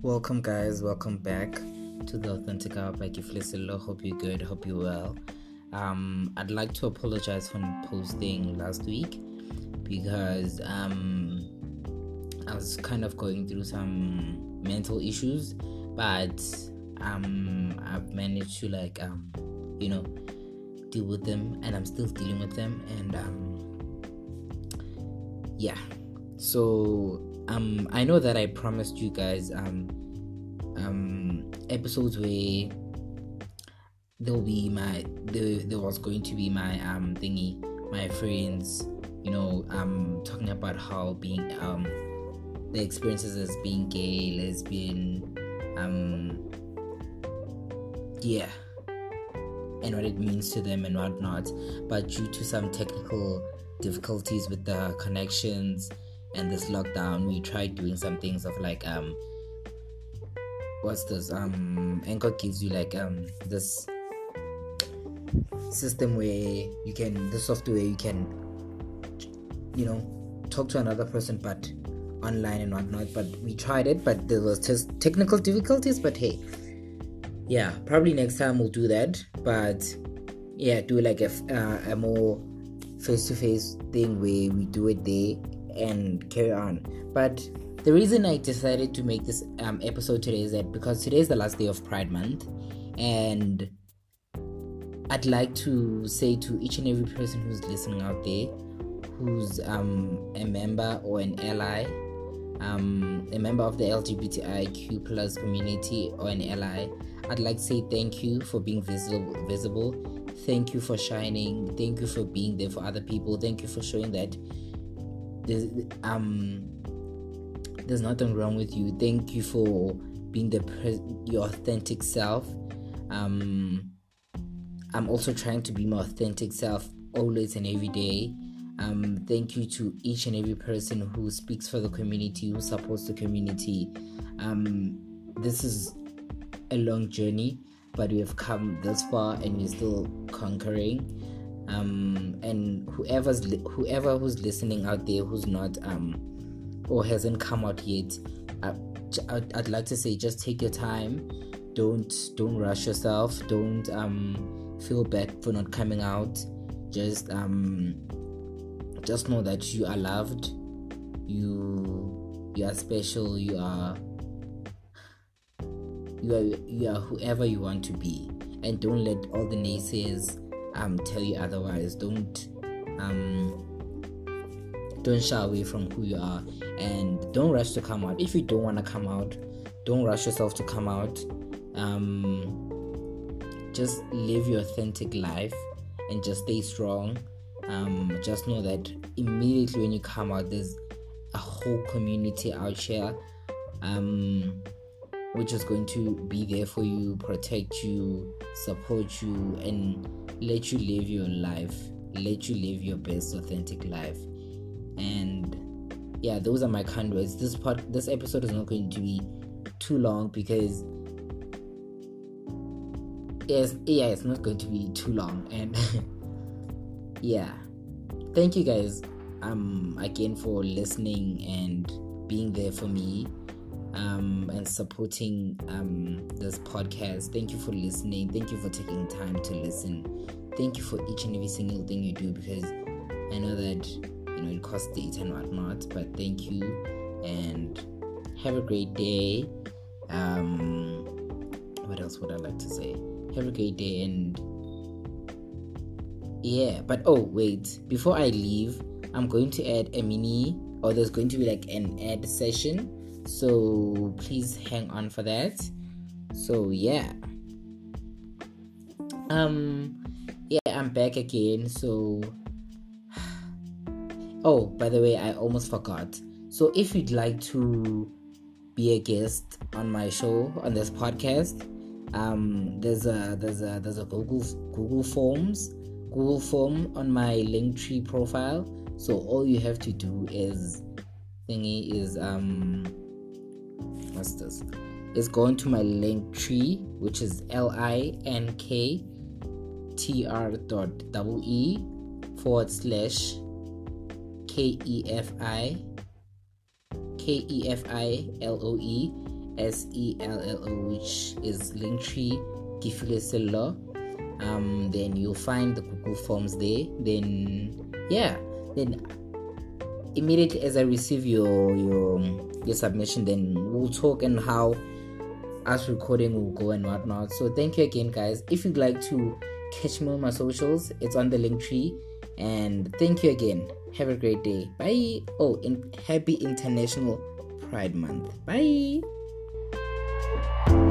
Welcome, guys. Welcome back to the Authentic Hour by Kiflisilo. Hope you're good. Hope you're well. I'd like to apologize for not posting last week because I was kind of going through some mental issues, but I've managed to deal with them, and I'm still dealing with them, and So I know that I promised you guys episodes where there was going to be my my friends, talking about how being the experiences as being gay, lesbian, and what it means to them and whatnot. But due to some technical difficulties with the connections and this lockdown, we tried doing some things of Anchor gives you this system where the software you can talk to another person but online and whatnot. But we tried it, but there was just technical difficulties. But hey, probably next time we'll do that. But do a more face-to-face thing where we do it there and carry on. But the reason I decided to make this episode today is that because today is the last day of Pride Month, and I'd like to say to each and every person who's listening out there, who's a member or an ally, a member of the LGBTIQ plus community or an ally, I'd like to say thank you for being visible. Thank you for shining. Thank you for being there for other people. Thank you for showing that there's nothing wrong with you. Thank you for being your authentic self. I'm also trying to be my authentic self always and every day. Thank you to each and every person who speaks for the community, who supports the community. This is a long journey, but we have come this far and we're still conquering. And whoever who's listening out there who's not or hasn't come out yet, I'd like to say just take your time. Don't rush yourself. Don't feel bad for not coming out. Just know that you are loved. You are special. You are whoever you want to be, and don't let all the naysayers tell you otherwise. Don't shy away from who you are, and don't rush to come out. If you don't want to come out, don't rush yourself to come out. Just live your authentic life and just stay strong. Just know that immediately when you come out, there's a whole community out here which is going to be there for you, protect you, support you, and let you live your life, let you live your best authentic life. And those are my kind words. This episode is not going to be too long because it's not going to be too long. And thank you guys again for listening and being there for me and supporting this podcast. Thank you for listening. Thank you for taking time to listen. Thank you for each and every single thing you do, because I know that it costs data and whatnot, but thank you and have a great day. What else would I like to say? Have a great day, and wait, before I leave, I'm going to add there's going to be an ad session, so please hang on for that. So I'm back again. So by the way, I almost forgot. So if you'd like to be a guest on my show, on this podcast, there's a Google form on my Linktree profile. So all you have to do is go into my Linktree, which is linktr.ee/KEFILOE, SELLO, which is Linktree Gifile Cellular. Then you'll find the Google Forms there. Then immediately as I receive your submission, then we'll talk and how us recording will go and whatnot. So thank you again, guys. If you'd like to catch me on my socials, it's on the Linktree. And thank you again. Have a great day. Bye. Happy International Pride Month. Bye.